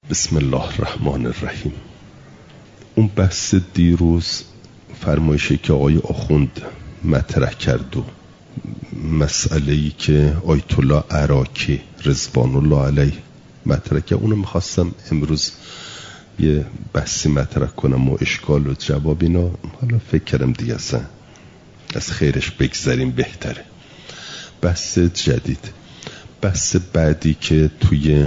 بسم الله الرحمن الرحیم. اون بحث دیروز فرمایشی که آقای آخوند مطرح کرد و مسئله‌ای که آیت الله عراقی رضوان الله علیه مطرح کرد، اونو میخواستم امروز یه بحثی مطرح کنم و اشکال و جواب اینا. حالا فکر کردم دیگه اصلا از خیرش بگذاریم بهتره. بحث جدید، بحث بعدی که توی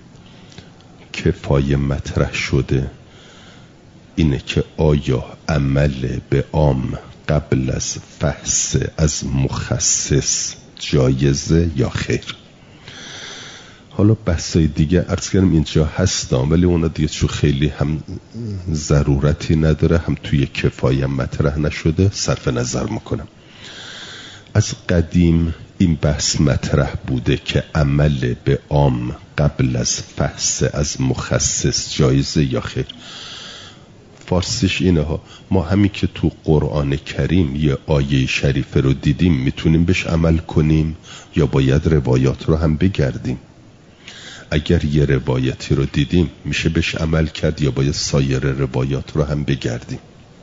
کفایه مطرح شده اینه که آیا عمل به عام قبل از فحص از مخصص جایزه یا خیر. حالا بحثای دیگه عرض کردم اینجا هستم، ولی اونا دیگه چون خیلی هم ضرورتی نداره هم توی کفایه مطرح نشده صرف نظر میکنم. از قدیم این بحث مطرح بوده که عمل به عام قبل از فحص از مخصص جایزه یا خیر. فارسیش اینه ها، ما همین که تو قرآن کریم یه آیه شریفه رو دیدیم میتونیم بهش عمل کنیم یا باید روایات رو هم بگردیم؟ اگر یه روایتی رو دیدیم میشه بهش عمل کرد یا باید سایر روایات رو هم بگردیم؟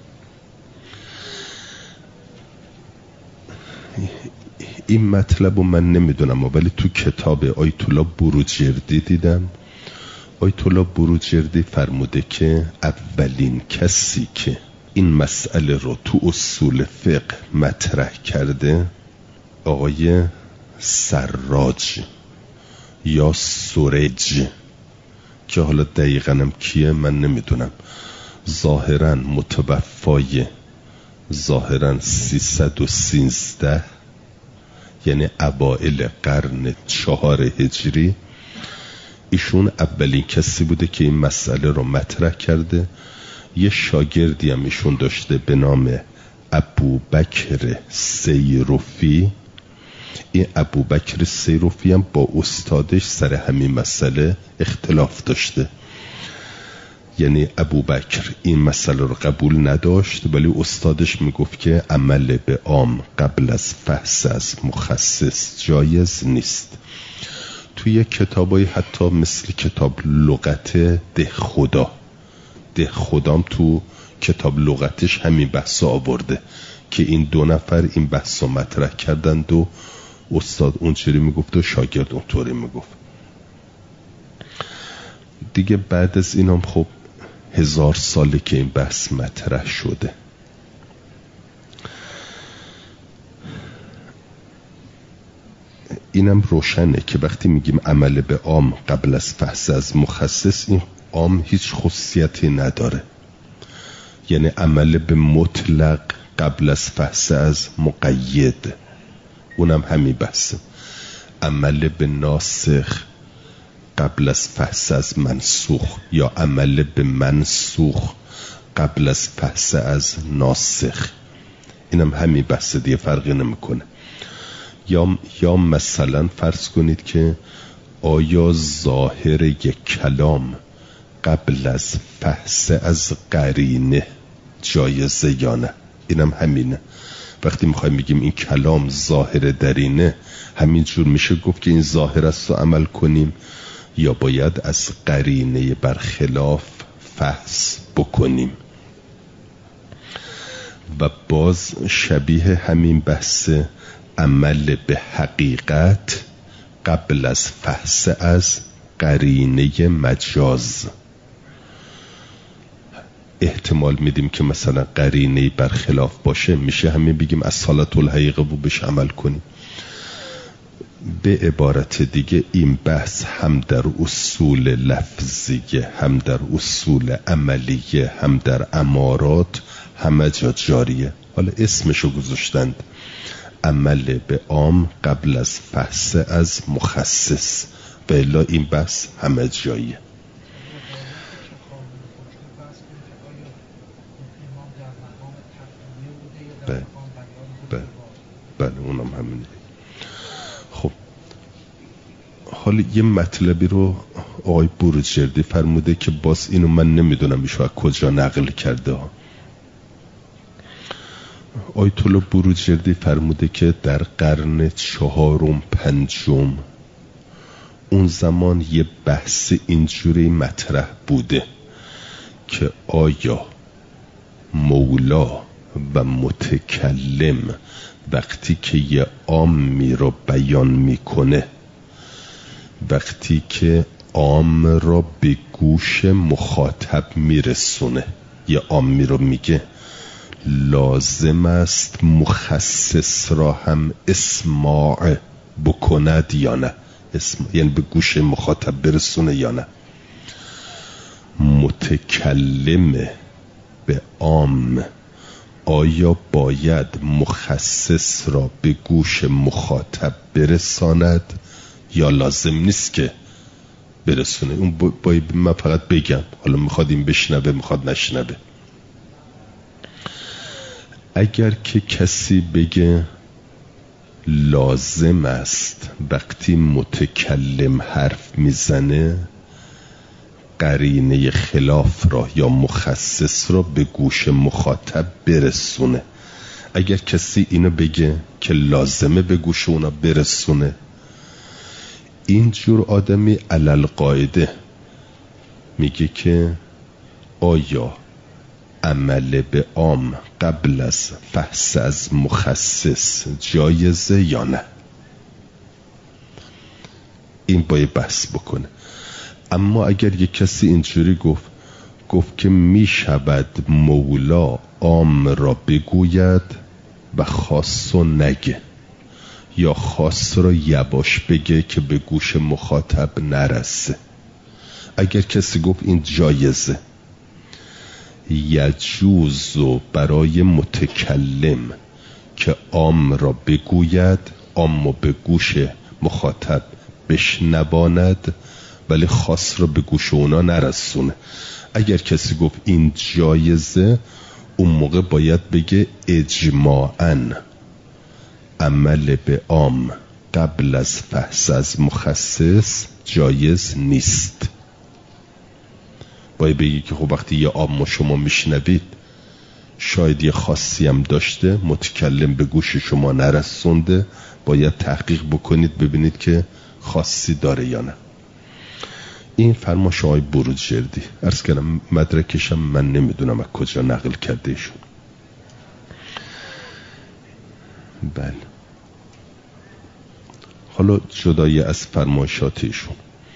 این مطلب رو من نمیدونم، ولی تو کتاب آیت الله بروجردی دیدم. آیت الله بروجردی فرموده که اولین کسی که این مسئله رو تو اصول فقه مطرح کرده آقای سراج یا سرج، که حالا دقیقاً هم کیه من نمیدونم، ظاهراً متوفای ظاهراً 313 یعنی اوائل قرن 4 هجری. ایشون اولین کسی بوده که این مسئله رو مطرح کرده. یه شاگردی هم ایشون داشته به نام ابوبکر سیروفی. این ابوبکر سیروفی هم با استادش سر همین مسئله اختلاف داشته، یعنی ابوبکر این مسئله رو قبول نداشت ولی استادش میگفت که عمل به عام قبل از فحص از مخصص جایز نیست. توی کتابای حتی مثل کتاب لغت ده خدام تو کتاب لغتش همین بحث آورده که این دو نفر این بحث مطرح کردند و استاد اونجوری میگفت و شاگرد اونطوری میگفت. دیگه بعد از اینام خب 1000 ساله که این بحث مطرح شده. اینم روشنه که وقتی میگیم عمل به عام قبل از فحص از مخصص، این عام هیچ خصوصیتی نداره، یعنی عمل به مطلق قبل از فحص از مقید، اونم همین بحثه. عمل به ناسخ قبل از فحص از منسوخ یا عمل به منسوخ قبل از فحص از ناسخ، اینم همین بحث دیگه، فرقی نمیکنه. یا مثلا فرض کنید که آیا ظاهر یک کلام قبل از فحص از قرینه جایزه یا نه، اینم همینه. وقتی میخوایم بگیم این کلام ظاهر درینه، همینجور میشه گفت که این ظاهر است و عمل کنیم یا باید از قرینه برخلاف فحص بکنیم؟ و باز شبیه همین بحث عمل به حقیقت قبل از فحص از قرینه مجاز. احتمال میدیم که مثلا قرینه برخلاف باشه، میشه همین بگیم از حالت الحقیقه و بهش عمل کنیم. به عبارت دیگه این بحث هم در اصول لفظیه، هم در اصول عملیه، هم در امارات، همه جا جاریه. حالا اسمشو گذاشتند عمل به عام قبل از فحص از مخصص، و الا این بحث همه جاییه. بله اونم همینه. خب حالا یه مطلبی رو آقای بروجردی فرموده که باز اینو من نمیدونم ایشو از کجا نقل کرده ها. آیت الله بروجردی فرموده که در قرن 4 و 5 اون زمان یه بحث اینجوری مطرح بوده که آیا مولا و متکلم وقتی که یه عامی رو بیان میکنه، وقتی که عام را به گوش مخاطب میرسونه، یه عامی رو میگه، لازم است مخصص را هم اسماع بکند یا نه؟ یعنی به گوش مخاطب برسونه یا نه؟ متکلم به عام آیا باید مخصص را به گوش مخاطب برساند یا لازم نیست که برسونه؟ اون باید من فقط بگم، حالا میخواد این بشنوه میخواد نشنوه. اگر که کسی بگه لازم است وقتی متکلم حرف میزنه قرینه خلاف را یا مخصص را به گوش مخاطب برسونه، اگر کسی اینو بگه که لازمه به گوش اونا برسونه، اینجور آدمی علل قاعده میگه که آیا عمل به عام قبل از بحث از مخصص جایزه یا نه؟ این باید بحث بکنه. اما اگر یک کسی اینجوری گفت که می شود مولا عام را بگوید و خاص و نگه، یا خاص را یواش بگه که به گوش مخاطب نرسه، اگر کسی گفت این جایزه، یجوز برای متکلم که عام را بگوید، عام را به گوش مخاطب بشنواند ولی خاص را به گوش اونا نرسونه. اگر کسی گفت این جایزه، اون موقع باید بگه اجماعاً عمل به عام قبل از بحث از مخصص جایز نیست. باید بگی که خب وقتی یه عام شما میشنوید شاید یه خاصی هم داشته، متکلم به گوش شما نرسونده، باید تحقیق بکنید ببینید که خاصی داره یا نه. این فرمایش آقای بروجردی، عرض کردم مدرکشم من نمیدونم از کجا نقل کرده ایشون. بله، حالا جدای از فرمایشات ایشون،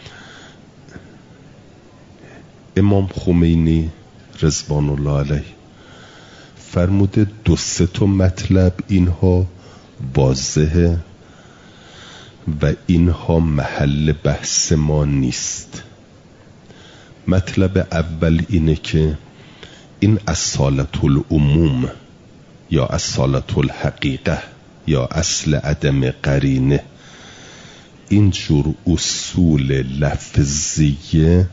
امام خمینی رضوان الله علیه فرموده 2-3 مطلب اینها واضحه و اینها محل بحث ما نیست. مطلب اول اینه که این اصالت العموم یا اصالت الحقیقه یا اصل عدم قرینه، اینجور اصول لفظیه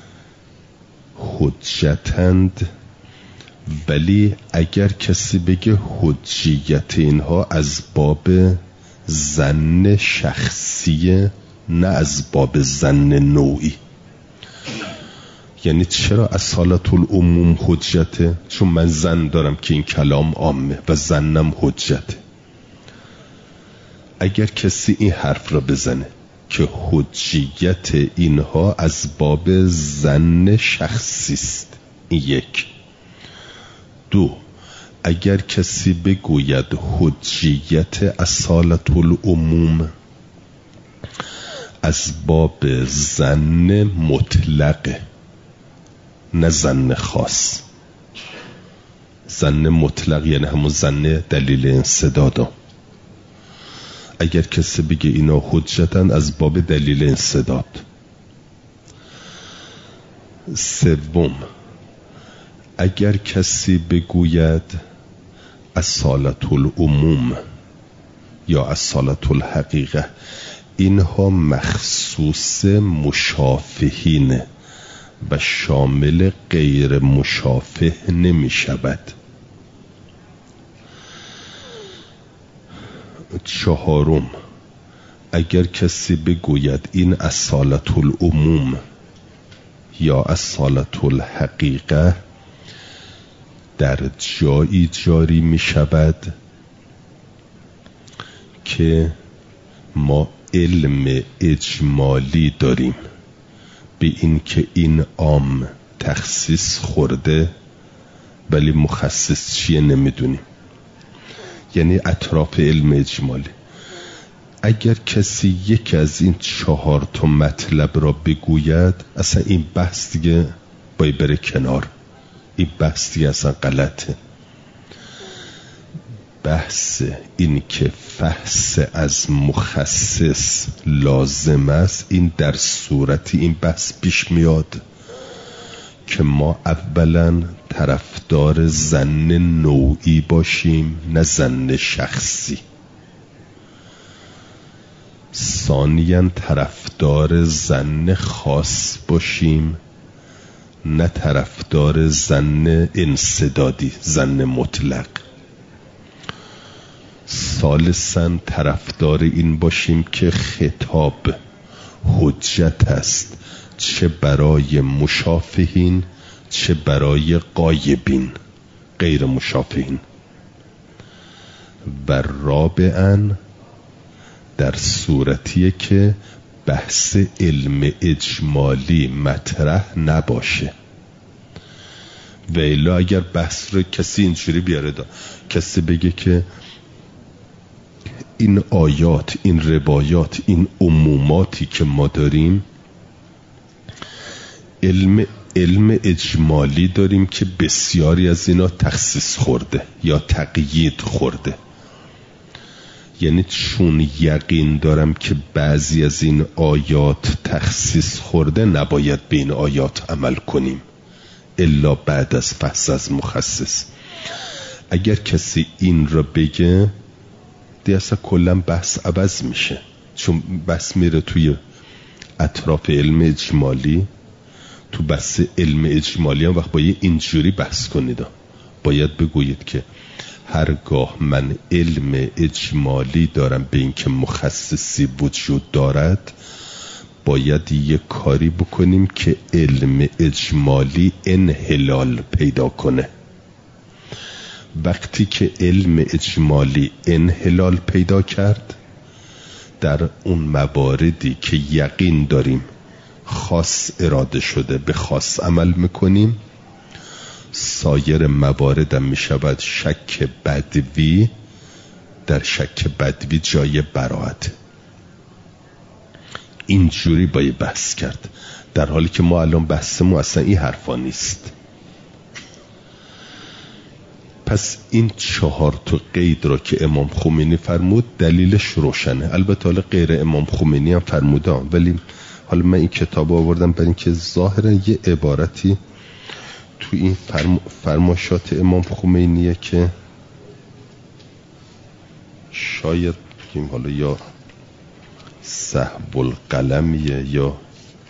حجتند، ولی اگر کسی بگه حجیت اینها از باب ظن شخصیه نه از باب ظن نوعی. یعنی چرا اصالت العموم حجته؟ چون من ظن دارم که این کلام عامه و ظنم حجته. اگر کسی این حرف را بزنه که حجیت اینها از باب ظن شخصی است، این 1. 2، اگر کسی بگوید حجیت اصالت العموم از باب ظن مطلقه نه ظن خاص. ظن مطلق یعنی همون ظن دلیل انصدادا. اگر کسی بگه اینا حجتن از باب دلیل انصداد. 3، اگر کسی بگوید اصالت العموم یا اصالت الحقیقه، اینها مخصوص مشافهینه و شامل غیر مشافه نمی شود. 4، اگر کسی بگوید این اصالت العموم یا اصالت الحقیقه در جایی جاری می شود که ما علم اجمالی داریم به این که این عام تخصیص خورده ولی مخصص چیه نمیدونیم، یعنی اطراف علم اجمالی. اگر کسی یکی از این 4 تا مطلب را بگوید اصلا این بحث دیگه باید بره کنار، این بحث دیگه اصلا غلطه. بحث این که فحص از مخصص لازم است، این در صورتی این بحث پیش میاد که ما اولا طرفدار ظن نوعی باشیم نه ظن شخصی، ثانیاً طرفدار ظن خاص باشیم نه طرفدار ظن انسدادی، ظن مطلق. ثالثاً طرفدار این باشیم که خطاب حجت است، چه برای مشافهین چه برای غایبین غیر مشافهین. و رابعاً در صورتیه که بحث علم اجمالی مطرح نباشه. و الا اگر بحث رو کسی اینجوری بیاره کسی بگه که این آیات، این روایات، این عموماتی که ما داریم علم اجمالی داریم که بسیاری از اینا تخصیص خورده یا تقیید خورده، یعنی چون یقین دارم که بعضی از این آیات تخصیص خورده نباید به این آیات عمل کنیم الا بعد از فحص از مخصص. اگر کسی این را بگه دیگه اصلا کلا بحث عوض میشه، چون بحث میره توی اطراف علم اجمالی. تو بحث علم اجمالی هم وقت باید اینجوری بحث کنید، باید بگویید که هرگاه من علم اجمالی دارم به این که مخصصی وجود دارد باید یک کاری بکنیم که علم اجمالی انحلال پیدا کنه. وقتی که علم اجمالی انحلال پیدا کرد در اون مواردی که یقین داریم خاص اراده شده به خاص عمل میکنیم، سایر موارد هم میشود شک بدوی، در شک بدوی جای براعت. اینجوری باید بحث کرد، در حالی که ما الان بحثمون اصلا این حرفا نیست. پس این 4 تا قید را که امام خمینی فرمود دلیلش روشنه. البته حالا غیر امام خمینی هم فرموده، ولی حالا من این کتاب آوردم برای اینکه ظاهرا یه عبارتی تو این فرمایشات امام خمینیه که شاید بگیم حالا یا سهو القلمیه یا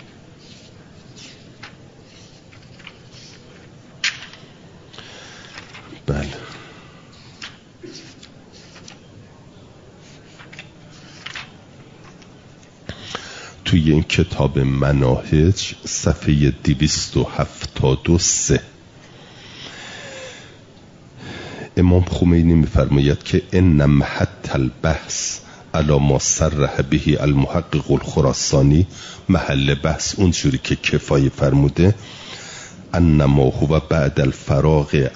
بله توی این کتاب مناهج صفحه 273 امام خمینی می‌فرماید که ان محط البحث علی ما صرح به المحقق الخراسانی، محل بحث اونجوری که کفایه فرموده، انما هو بعد الفراغ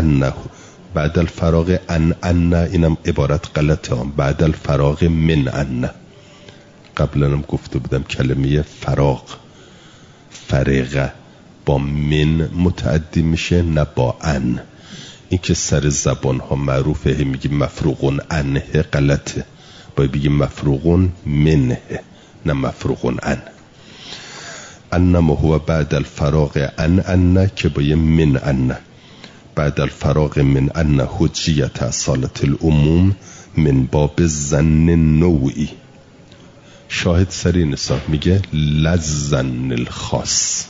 ان اینم عبارت غلطه، بعد الفراغ من ان. قبلا هم گفته بودم کلمه فراغ فرغه با من متعدی میشه نه با ان. این که سر زبان ها معروفه میگیم مفروغون انه، غلطه، باید بگیم مفروغون منه نه مفروغون ان. انما هو بعد الفراغ ان که باید من ان، بعد الفراغ من ان حجیت اصالت العموم من باب ظن نوعی. شاهد سری نسان میگه لظن الخاص.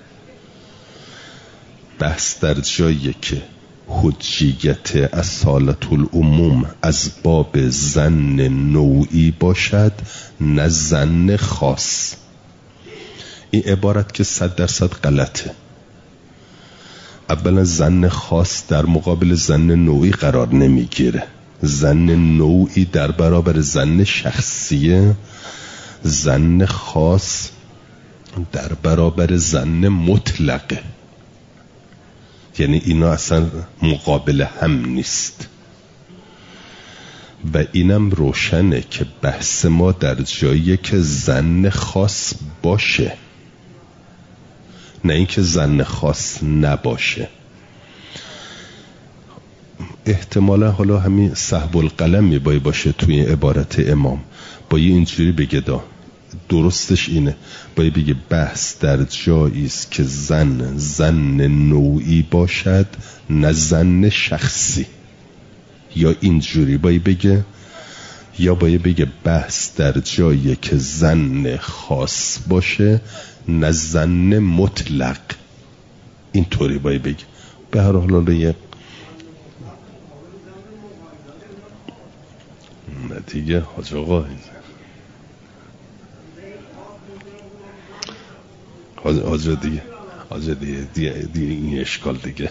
بحث در جایی که حجیت اصالت العموم از باب ظن نوعی باشد نه ظن خاص. این عبارت که 100% غلطه. اولا ظن خاص در مقابل ظن نوعی قرار نمیگیره، زن نوعی در برابر زن شخصیه، زن خاص در برابر زن مطلقه. یعنی اینا اصلا مقابل هم نیست. و اینم روشنه که بحث ما در جاییه که زن خاص باشه، نه اینکه زن خاص نباشه. احتمالا حالا همین سحب القلم میبایی باشه توی عبارت امام، بایی اینجوری بگه درستش اینه، بایی بگه بحث در جایی است که زن نوعی باشد نه زن شخصی، یا اینجوری بایی بگه، یا بایی بگه بحث در جایی که زن خاص باشه نه زن مطلق. اینطوری بایی بگه. به هر حال یه دیگه حاج آقا دیگه این اشکال دیگه.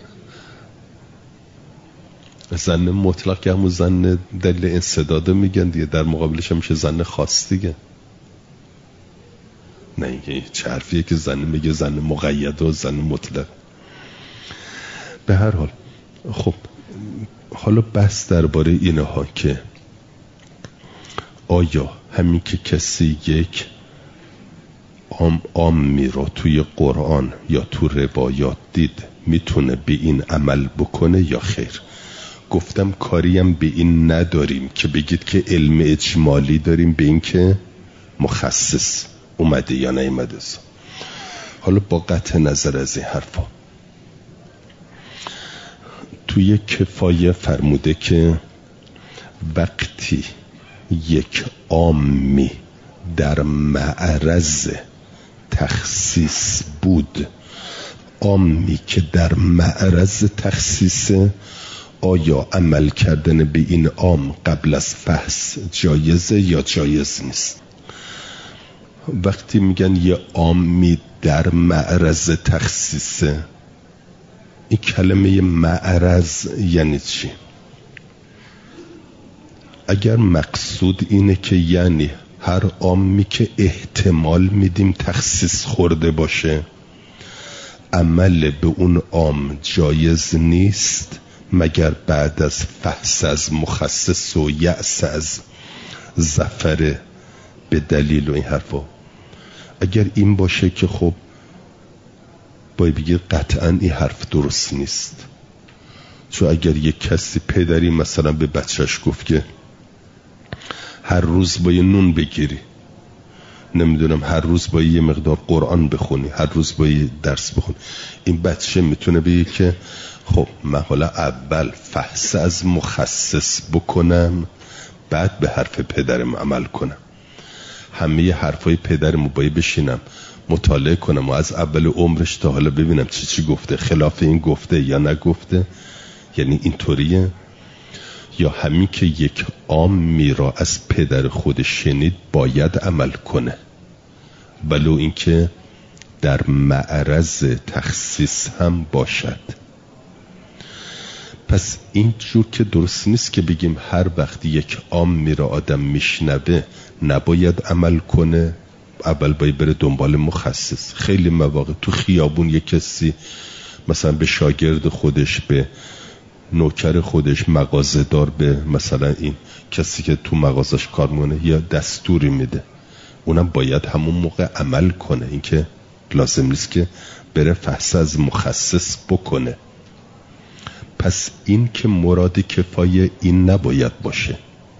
زن مطلق که همون زن دلیل انسداده میگن دیگه، در مقابلش هم میشه زن خاص دیگه. نه اینکه چه حرفیه که زن میگه زن مقید و زن مطلق. به هر حال خب حالا بحث درباره اینها که آیا همین که کسی یک عامی رو توی قرآن یا تو روایات دید میتونه به این عمل بکنه یا خیر. گفتم کاریم به این نداریم که بگید که علم اجمالی داریم به این که مخصص اومده یا نیومده. حالا با قطع نظر از این حرفا توی کفایه فرموده که وقتی یک عامی در معرض تخصیص بود، عامی که در معرض تخصیص، آیا عمل کردن به این عام قبل از فحص جایزه یا جایز نیست؟ وقتی میگن یه عامی در معرض تخصیصه، این کلمه معرض یعنی چی؟ اگر مقصود اینه که یعنی هر عامی که احتمال میدیم تخصیص خورده باشه، عمل به اون عام جایز نیست مگر بعد از فحص از مخصص و یأس از ظفر به دلیل و این حرفا. اگر این باشه که خب باید بگید قطعا این حرف درست نیست. چون اگر یک کسی پدری مثلا به بچهش گفت که هر روز باید نون بگیری، نمیدونم هر روز باید یه مقدار قرآن بخونی، هر روز باید درس بخونی، این بچه میتونه بگه که خب من حالا اول فحص از مخصص بکنم بعد به حرف پدرم عمل کنم. همه حرفای پدرم باید بشینم مطالعه کنم و از اول عمرش تا حالا ببینم چی گفته، خلاف این گفته یا نگفته. یعنی اینطوریه. یا همین که یک عامی را از پدر خودش شنید باید عمل کنه، ولو اینکه در معرض تخصیص هم باشد. پس این جور که درست نیست که بگیم هر وقت یک عامی را آدم میشنوه نباید عمل کنه، اول باید بره دنبال مخصص. خیلی مواقع تو خیابون یک کسی مثلا به شاگرد خودش، به نوکر خودش، مغازه‌دار، به مثلا این کسی که تو مغازش کار میکنه یا دستوری میده، اونم باید همون موقع عمل کنه. این که لازم نیست که بره فحص از مخصص بکنه. پس این که مراد کفایه این نباید باشه.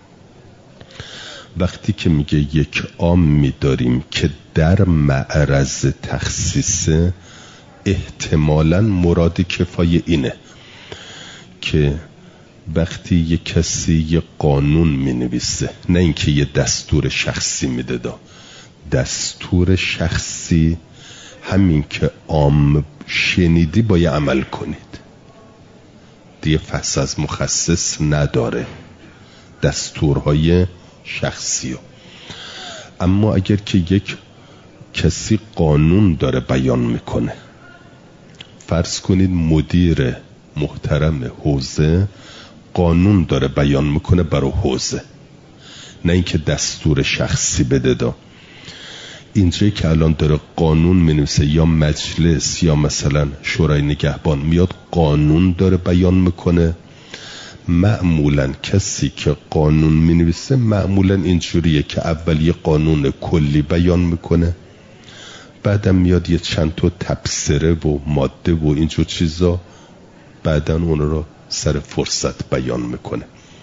وقتی که میگه یک عامی داریم که در معرض تخصیصه، احتمالاً مراد کفایه اینه که وقتی یک کسی یه قانون می نویسه، نه اینکه یه دستور شخصی میده، دستور شخصی همین که عام شنیدی باید عمل کنید، دیگه فحص از مخصص نداره، دستورهای شخصی. اما اگر که یک کسی قانون داره بیان میکنه، فرض کنید مدیر محترم حوزه قانون داره بیان میکنه برای حوزه، نه اینکه دستور شخصی بده. دا اینجایی که الان داره قانون مینویسه، یا مجلس یا مثلا شورای نگهبان میاد قانون داره بیان میکنه، معمولا کسی که قانون مینویسه معمولا اینجوریه که اول یه قانون کلی بیان میکنه، بعدم میاد یه چند تا تبصره و ماده و اینجور چیزا بعدن اون رو سر فرصت بیان میکنه.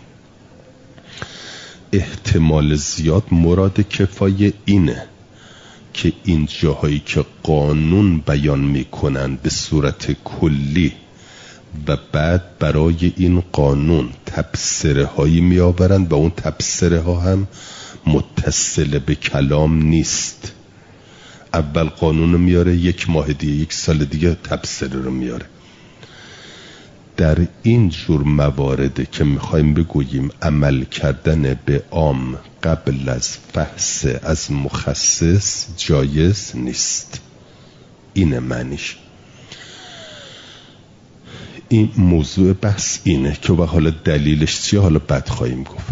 احتمال زیاد مراد کفایه اینه که این جاهایی که قانون بیان میکنن به صورت کلی و بعد برای این قانون تبصره هایی میآورن و اون تبصره ها هم متصل به کلام نیست. اول قانون رو میاره، یک ماه دیگه یک سال دیگه تبصره رو میاره. در این جور موارده که میخوایم بگوییم عمل کردن به عام قبل از بحث از مخصص جایز نیست. اینه معنیش. این موضوع بحث اینه که حالا دلیلش چیه حالا بعد خواهیم گفت.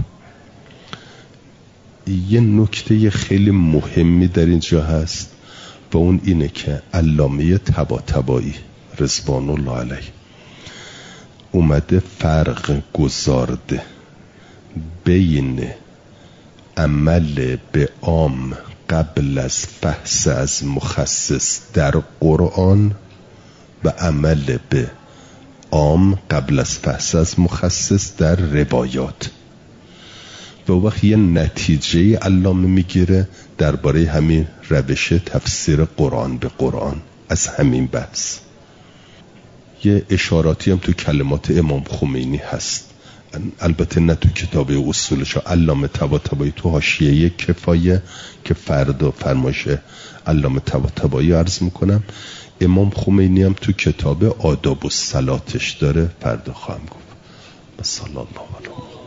یه نکته خیلی مهمی در اینجا هست و اون اینه که علامه طباطبایی رضوان الله علیه اومده فرق گذارده بین عمل به عام قبل از بحث از مخصص در قرآن و عمل به عام قبل از بحث از مخصص در روایات. و وقت یه نتیجه علامه میگیره درباره همین روش تفسیر قرآن به قرآن از همین بحث. یه اشاراتی هم تو کلمات امام خمینی هست، البته نه تو کتاب اصولش. علامه طباطبایی تو حاشیه کفایه که فردا فرمایش علامه طباطبایی عرض میکنم. امام خمینی هم تو کتاب آداب الصلاتش داره، فردا خواهم گفت. صلی الله علیه و